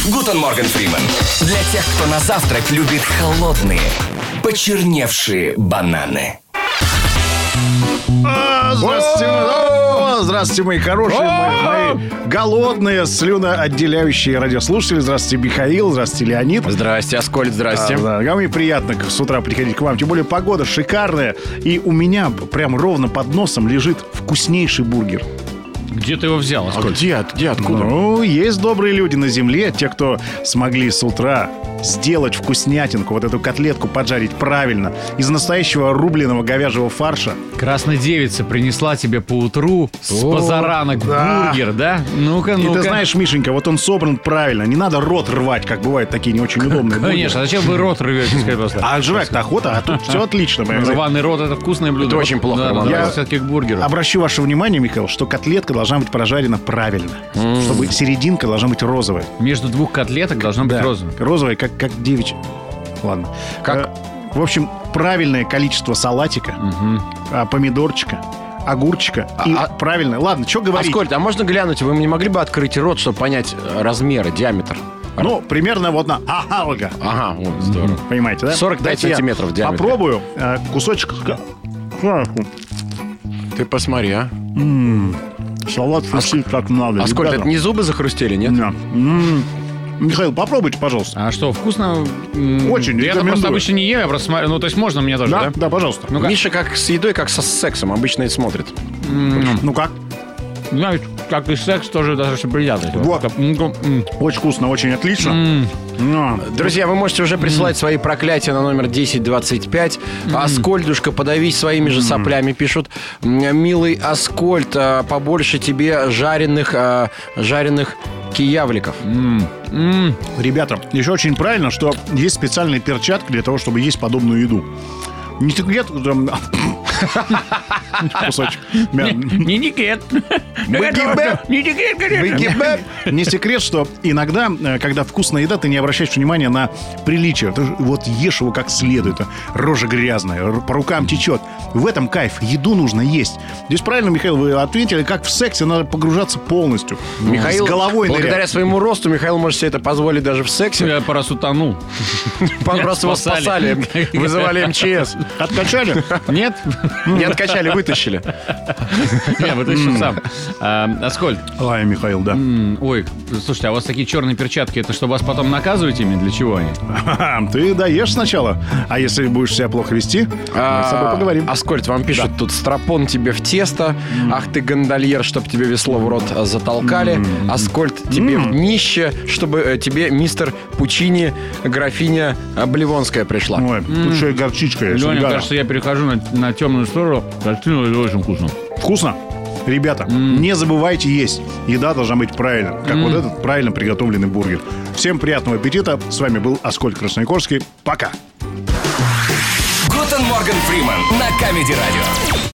Гутен Морген Фриман. Для тех, кто на завтрак любит холодные, почерневшие бананы. Здравствуйте, мои хорошие, мои голодные, слюноотделяющие радиослушатели. Здравствуйте, Михаил, здравствуйте, Леонид. Здрасте, Аскольд, здрасте. Мне приятно с утра приходить к вам. Тем более погода шикарная. И у меня прям ровно под носом лежит вкуснейший бургер. Где ты его взял, Аскольд? Где, откуда? Ну, есть добрые люди на земле, те, кто смогли с утра сделать вкуснятинку, вот эту котлетку поджарить правильно, из настоящего рубленого говяжьего фарша. Красная девица принесла тебе поутру с позаранок бургер, да? Ну-ка. И ты знаешь, Мишенька, вот он собран правильно. Не надо рот рвать, как бывают такие не очень удобные бургеры. Конечно, зачем вы рот рвете? А жрать-то охота, а тут все отлично. Рваный рот — это вкусное блюдо. Это очень плохо. Я все-таки к бургеру. Обращу ваше внимание, Михаил, что котлетка должна быть прожарена правильно. Чтобы серединка должна быть розовая. Между двух котлеток должна быть розовая. Розовая, как девичья. Ладно. В общем, правильное количество салатика, помидорчика, огурчика и правильно. Ладно, что говорить? Аскольд, а можно глянуть? Вы не могли бы открыть рот, чтобы понять размеры, диаметр? Ну, примерно вот на алга. Ага, вот, здорово. Понимаете, да? 45 сантиметров в диаметре. Попробую кусочек. Ты посмотри, а. Салат хрустит как надо. Аскольд, это не зубы захрустели, нет? Да. Михаил, попробуйте, пожалуйста. А что, вкусно? Очень Я просто обычно не ем, я просто смотрю. Ну, то есть можно мне тоже, да? Да, пожалуйста. Миша как с едой, как со сексом обычно и смотрит. Ну как? Знаешь, как и секс, тоже достаточно приятно. Вот. Очень вкусно, очень отлично. Друзья, вы можете уже присылать свои проклятия на номер 1025. Аскольдушка, подавись своими же соплями, пишут. Милый Аскольд, побольше тебе жареных киявликов. Ребята, еще очень правильно, что есть специальные перчатки для того, чтобы есть подобную еду. Не секрет, кусочек. Не секрет. Не секрет, что иногда, когда вкусная еда, ты не обращаешь внимания на приличие. Ты вот ешь его как следует. Рожа грязная, по рукам течет. В этом кайф. Еду нужно есть. Здесь правильно, Михаил, вы ответили, как в сексе надо погружаться полностью. Михаил, с головой благодаря своему росту, Михаил может себе это позволить даже в сексе. Я просто утонул. Просто его спасали. Вызывали МЧС. Откачали? Нет? Не откачали, вытащили. Я вытащил сам. Аскольд. Ой, Михаил, да. Ой, слушайте, а у вас такие черные перчатки, это чтобы вас потом наказывать ими? Для чего они? Ты доешь сначала, а если будешь себя плохо вести, мы с тобой поговорим. Аскольд, вам пишут тут: стропон тебе в тесто, ах ты гондольер, чтоб тебе весло в рот затолкали, Аскольд тебе в днище, чтобы тебе мистер Пучини, графиня Обливонская пришла. Ой, тут еще и горчичка есть. Леня, ребята. кажется, я перехожу на темную сторону. Картину, это очень вкусно. Вкусно? Ребята, не забывайте есть. Еда должна быть правильно, как вот этот правильно приготовленный бургер. Всем приятного аппетита. С вами был Аскольд Красноякорский. Пока. Гутен Морген Фриман на Камеди Радио.